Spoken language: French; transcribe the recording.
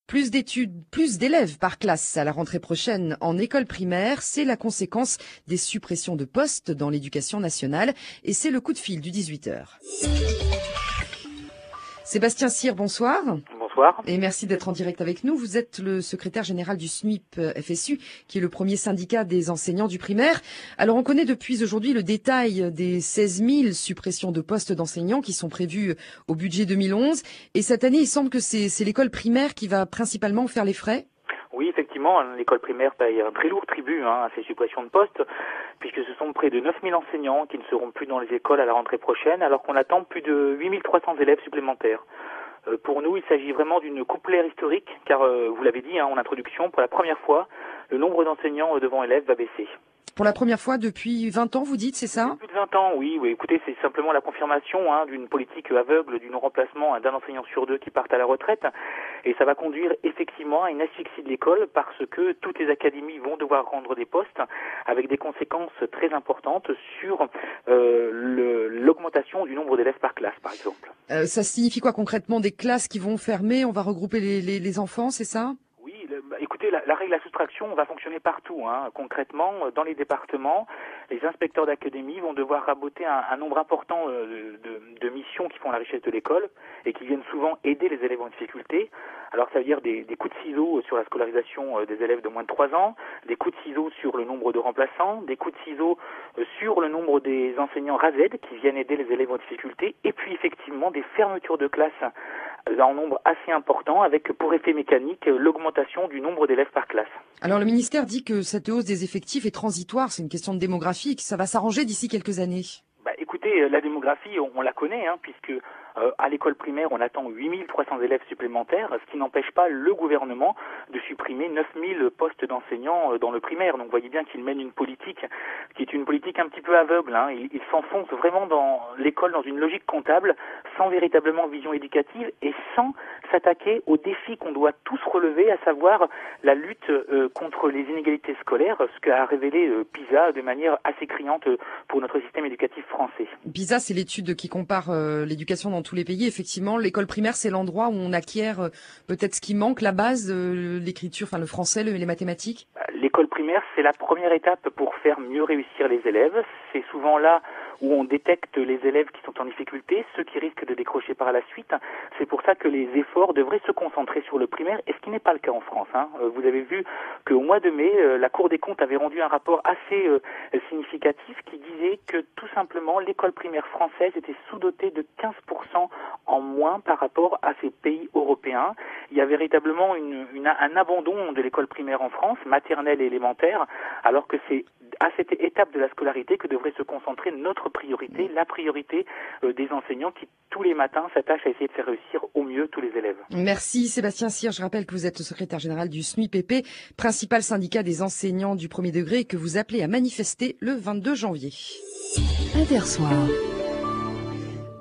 Plus d'études, plus d'élèves par classe à la rentrée prochaine en école primaire, c'est la conséquence des suppressions de postes dans l'éducation nationale et c'est le coup de fil du 18h. Sébastien Cyr, bonsoir. Bonsoir. Et merci d'être en direct avec nous. Vous êtes le secrétaire général du SNUIP-FSU, qui est le premier syndicat des enseignants du primaire. Alors on connaît depuis aujourd'hui le détail des 16 000 suppressions de postes d'enseignants qui sont prévues au budget 2011. Et cette année, il semble que c'est l'école primaire qui va principalement faire les frais. Oui, effectivement, l'école primaire paye un très lourd tribut à ces suppressions de postes, puisque ce sont près de 9 000 enseignants qui ne seront plus dans les écoles à la rentrée prochaine, alors qu'on attend plus de 8 300 élèves supplémentaires. Pour nous, il s'agit vraiment d'une couplère historique, car vous l'avez dit en introduction, pour la première fois, le nombre d'enseignants devant élèves va baisser. Pour la première fois depuis 20 ans, vous dites, c'est ça? Plus de 20 ans, oui. Écoutez, c'est simplement la confirmation d'une politique aveugle, du non-remplacement d'un enseignant sur deux qui partent à la retraite. Et ça va conduire effectivement à une asphyxie de l'école parce que toutes les académies vont devoir rendre des postes avec des conséquences très importantes sur l'augmentation du nombre d'élèves par classe, par exemple. Ça signifie quoi concrètement? Des classes qui vont fermer, on va regrouper les enfants, c'est ça? Écoutez, la règle à soustraction va fonctionner partout. Concrètement, dans les départements, les inspecteurs d'académie vont devoir raboter un nombre important de missions qui font la richesse de l'école et qui viennent souvent aider les élèves en difficulté. Alors ça veut dire des coups de ciseaux sur la scolarisation des élèves de moins de 3 ans, des coups de ciseaux sur le nombre de remplaçants, des coups de ciseaux sur le nombre des enseignants RASED qui viennent aider les élèves en difficulté, et puis effectivement des fermetures de classes en nombre assez important avec pour effet mécanique l'augmentation du nombre d'élèves par classe. Alors le ministère dit que cette hausse des effectifs est transitoire, c'est une question de démographie et que ça va s'arranger d'ici quelques années. Écoutez, la démographie, on la connaît, puisque à l'école primaire, on attend 8 300 élèves supplémentaires, ce qui n'empêche pas le gouvernement de supprimer 9 000 postes d'enseignants dans le primaire. Donc vous voyez bien qu'il mène une politique qui est une politique un petit peu aveugle. Il s'enfonce vraiment dans l'école dans une logique comptable, sans véritablement vision éducative et sans s'attaquer aux défis qu'on doit tous relever, à savoir la lutte contre les inégalités scolaires, ce qu'a révélé PISA de manière assez criante pour notre système éducatif français. PISA, c'est l'étude qui compare l'éducation dans tous les pays. Effectivement, l'école primaire, c'est l'endroit où on acquiert peut-être ce qui manque, la base, l'écriture, le français, les mathématiques. L'école primaire, c'est la première étape pour faire mieux réussir les élèves. C'est souvent là où on détecte les élèves qui sont en difficulté, ceux qui risquent de décrocher par la suite. C'est pour ça que les efforts devraient se concentrer sur le primaire, et ce qui n'est pas le cas en France. Vous avez vu qu'au mois de mai, la Cour des comptes avait rendu un rapport assez significatif qui disait que tout simplement l'école primaire française était sous-dotée de 15% en moins par rapport à ces pays européens. Il y a véritablement un abandon de l'école primaire en France, maternelle et élémentaire, alors que c'est à cette étape de la scolarité que devrait se concentrer notre priorité, la priorité des enseignants qui tous les matins s'attachent à essayer de faire réussir au mieux tous les élèves. Merci Sébastien Cyr. Je rappelle que vous êtes le secrétaire général du SNUIP-PP, principal syndicat des enseignants du premier degré, et que vous appelez à manifester le 22 janvier. Intersoir.